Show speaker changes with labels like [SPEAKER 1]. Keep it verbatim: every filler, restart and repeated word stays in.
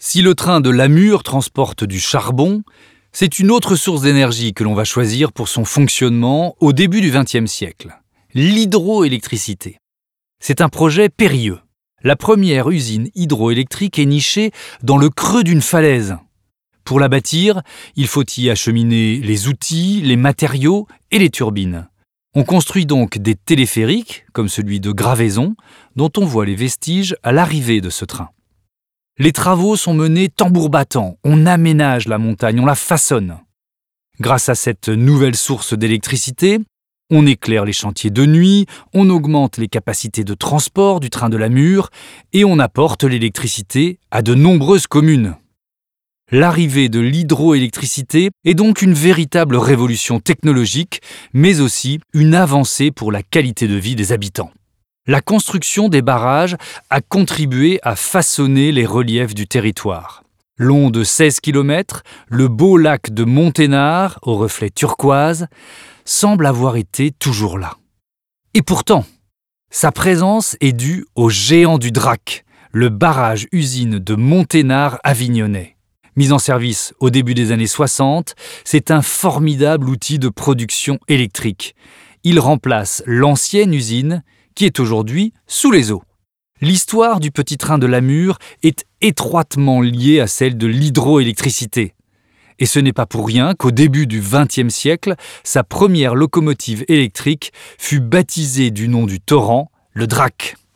[SPEAKER 1] Si le train de Lamure transporte du charbon, c'est une autre source d'énergie que l'on va choisir pour son fonctionnement au début du vingtième siècle, l'hydroélectricité. C'est un projet périlleux. La première usine hydroélectrique est nichée dans le creux d'une falaise. Pour la bâtir, il faut y acheminer les outils, les matériaux et les turbines. On construit donc des téléphériques, comme celui de Gravaison, dont on voit les vestiges à l'arrivée de ce train. Les travaux sont menés tambour battant, on aménage la montagne, on la façonne. Grâce à cette nouvelle source d'électricité, on éclaire les chantiers de nuit, on augmente les capacités de transport du train de Lamure et on apporte l'électricité à de nombreuses communes. L'arrivée de l'hydroélectricité est donc une véritable révolution technologique, mais aussi une avancée pour la qualité de vie des habitants. La construction des barrages a contribué à façonner les reliefs du territoire. Long de seize kilomètres, le beau lac de Monténard, au reflet turquoise, semble avoir été toujours là. Et pourtant, sa présence est due au géant du Drac, le barrage-usine de Monténard-Avignonnais. Mis en service au début des années soixante, c'est un formidable outil de production électrique. Il remplace l'ancienne usine qui est aujourd'hui sous les eaux. L'histoire du petit train de Lamure est étroitement liée à celle de l'hydroélectricité. Et ce n'est pas pour rien qu'au début du vingtième siècle, sa première locomotive électrique fut baptisée du nom du torrent, le Drac.